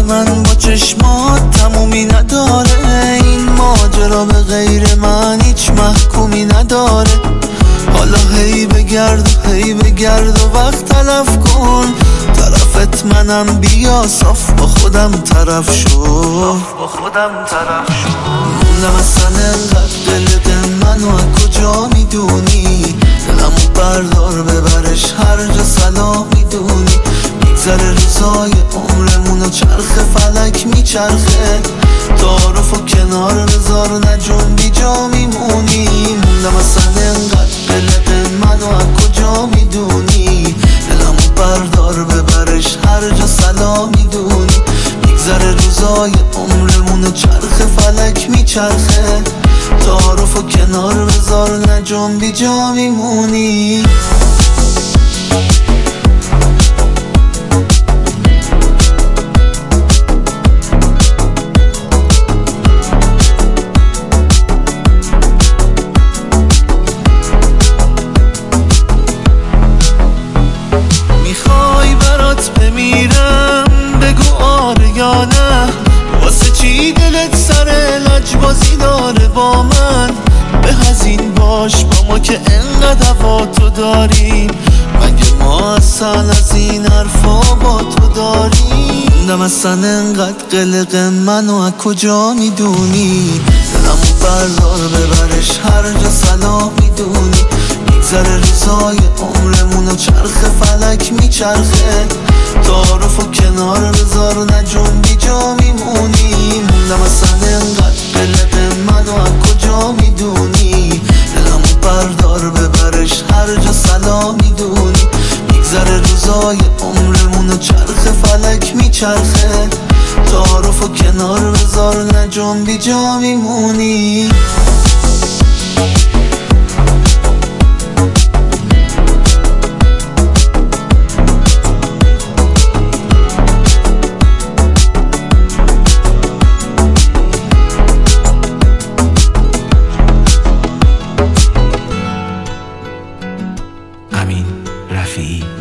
من با چشمات تمومی نداره، این ماجرا به غیر من هیچ محکومی نداره. حالا هی بگرد و هی بگرد و وقت تلف کن، طرفت منم بیا صاف با خودم طرف شو. موندم اصلا انقدر قلق منو از کجا میدونی، دلمو بردار ببرش هر جا سلام میدونی. میگذره روزای عمرمونو چرخ فلک میچرخه، تعارفو کنار بذار نجوم بی جا میمونی. موندم اصلا انقدر قلق منو از کجا میدونی، دلمو بردار ببرش هر جا سلام میدونی. میگذره روزای عمرمونو چرخ فلک میچرخه، تعارفو کنار بذار نجوم بی جا میمونی. میخوای برات بمیرم بگو آره یا نه، واسه چی دلت سر لجبازی داره با من؟ به هزین باش با ما که انقدر هوا تو داریم، مگه ما اصلا از این حرفا با تو داریم؟ موندم اصلا انقدر قلق منو از کجا میدونی، دلمو بردار ببرش هر جا سلام میدونی. میگذره روزای عمرمونو چرخ فلک میچرخه، تعارفو کنار بذار نجوم بی جا میمونی. موندم اصلا انقدر قلق منو از کجا میدونی، دلمو بردار ببرش هر جا سلام میدونی. میگذره روزای عمرمونو چرخ فلک میچرخه، تعارفو کنار بذار نجوم بی جا میمونی. امین رفیعی.